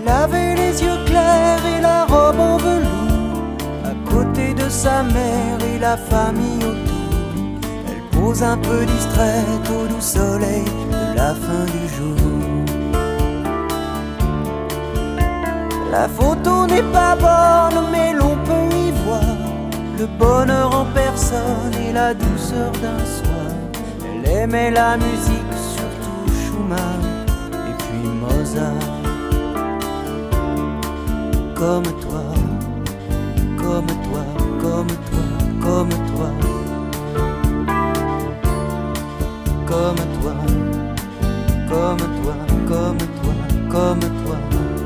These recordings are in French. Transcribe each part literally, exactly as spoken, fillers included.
Elle avait les yeux clairs et la robe en velours, à côté de sa mère et la famille autour. Elle pose un peu distraite au doux soleil de la fin du jour. La photo n'est pas bonne, mais l'on peut y voir le bonheur en personne et la douceur d'un soir. Elle aimait la musique, surtout Schumann et puis Mozart. Comme toi, comme toi, comme toi, comme toi, comme toi, comme toi, comme toi, comme toi,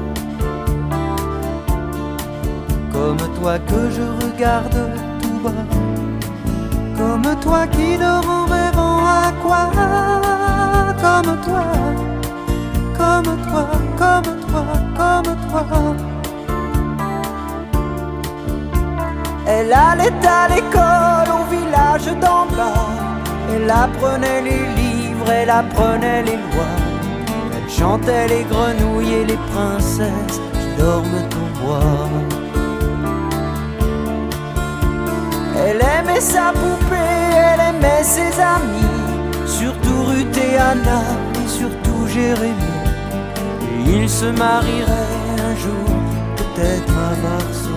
comme toi que je regarde tout bas, comme toi qui dort en rêvant à quoi, comme toi, comme toi, comme toi, comme toi. Elle allait à l'école au village d'en bas. Elle apprenait les livres, elle apprenait les lois. Elle chantait les grenouilles et les princesses qui dorment au bois. Elle aimait sa poupée, elle aimait ses amis, surtout Ruth et Anna et surtout Jérémie. Et ils se marieraient un jour, peut-être à Varsovie.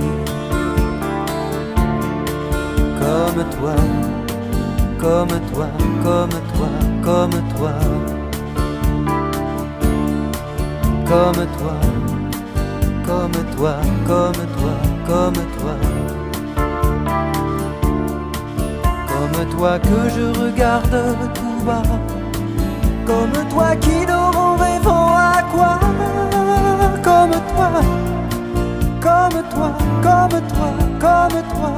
Comme toi, comme toi, comme toi, comme toi, comme toi, comme toi, comme toi, comme toi, comme toi que je regarde tout bas, comme toi qui dort en rêvant à quoi, comme toi, comme toi, comme toi, comme toi.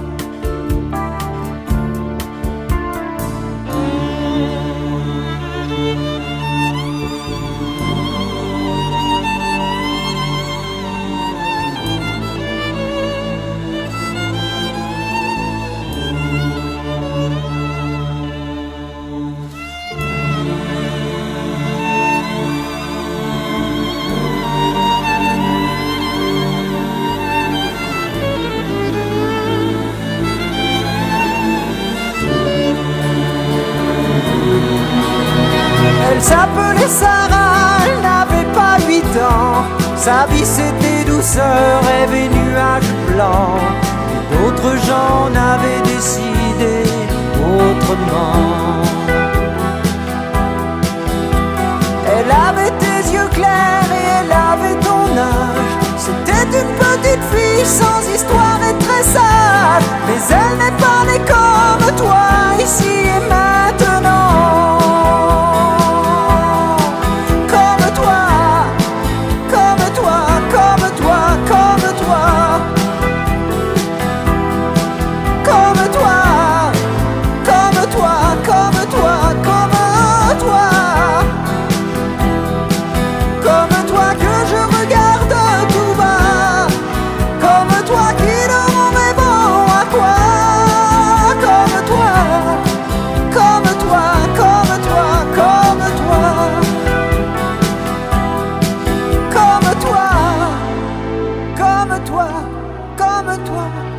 Elle s'appelait Sarah, elle n'avait pas huit ans. Sa vie c'était douceur, rêve et nuages blancs. Et d'autres gens n'avaient décidé autrement. Elle avait tes yeux clairs et elle avait ton âge. C'était une petite fille sans histoire et très sage. Mais elle n'est pas née comme toi, ici et maintenant. Comme toi, comme toi.